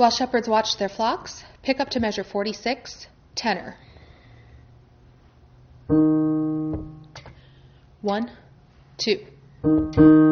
While shepherds watched their flocks, pick up to measure 46, tenor. 1, 2.